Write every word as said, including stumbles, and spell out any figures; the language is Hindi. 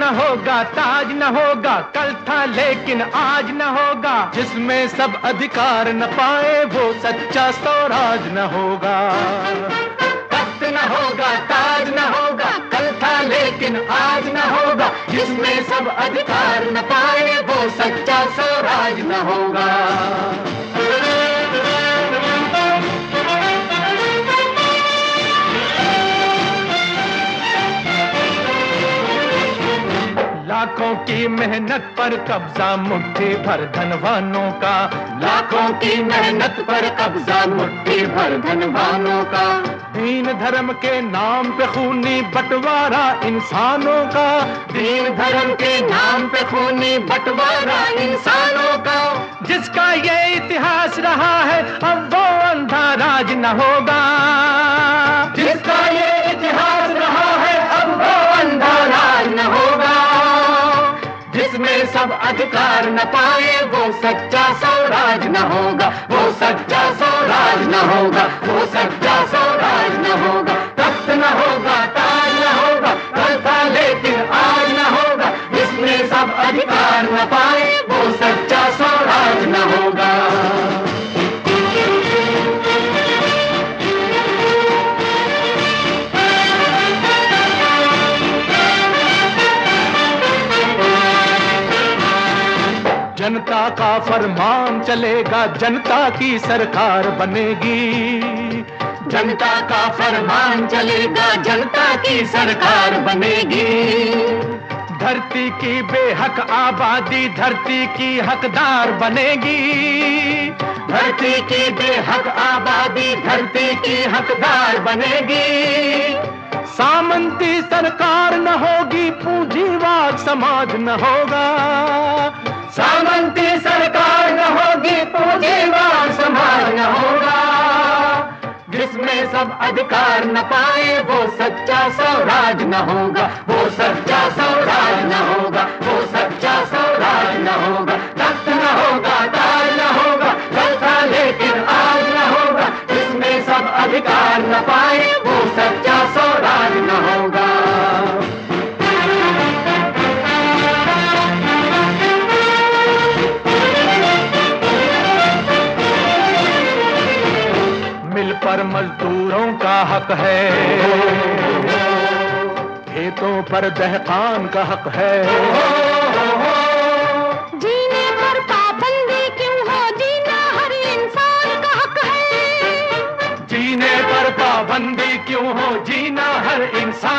न होगा, ताज न होगा, कल था लेकिन आज न होगा। जिसमें सब अधिकार न पाए वो सच्चा स्वराज न होगा। तख्त न होगा, ताज न होगा, कल था लेकिन आज न होगा। जिसमें सब अधिकार न पाए वो सच्चा स्वराज न होगा। लाखों की मेहनत पर कब्जा मुट्ठी भर धनवानों का। लाखों की मेहनत पर कब्जा मुट्ठी भर धनवानों का। दीन धर्म के नाम पे खूनी बंटवारा इंसानों का। दीन धर्म के नाम पे खूनी बंटवारा इंसानों का। जिसका ये इतिहास रहा है अब वो अंधा राज न होगा। जिसका ये इतिहास रहा है अब वो अंधा राज न होगा। जिसमें सब अधिकार न पाए वो सच्चा स्वराज न होगा। वो सच्चा स्वराज न होगा, वो सच्चा स्वराज न होगा। तख्त न होगा, ताज न होगा, कल था लेकिन आज न होगा। जिसमें सब अधिकार न पाए वो सच्चा स्वराज न होगा। जनता का फरमान चलेगा, जनता की सरकार बनेगी। जनता का फरमान चलेगा, जनता की सरकार बनेगी। धरती की बेहक आबादी धरती की हकदार बनेगी। धरती की बेहक आबादी धरती की हकदार बनेगी। सामंती सरकार न होगी, पूंजीवाद समाज न होगा। सामंती सरकार न होगी, पूंजीवाद समाज न होगा। जिसमें सब अधिकार न पाए वो सच्चा स्वराज न होगा। वो सच्चा स्वराज न होगा, वो सच्चा स्वराज न होगा। तख्त न होगा, ताज न होगा, कल था लेकिन आज न होगा। जिसमें सब अधिकार न पाए वो सच्चा स्वराज न होगा। मिल पर मजदूरों का हक है, खेतों पर दहकान का हक है। जीने पर पाबंदी क्यों हो, जीना हर इंसान का हक है। जीने पर पाबंदी क्यों हो, जीना हर इंसान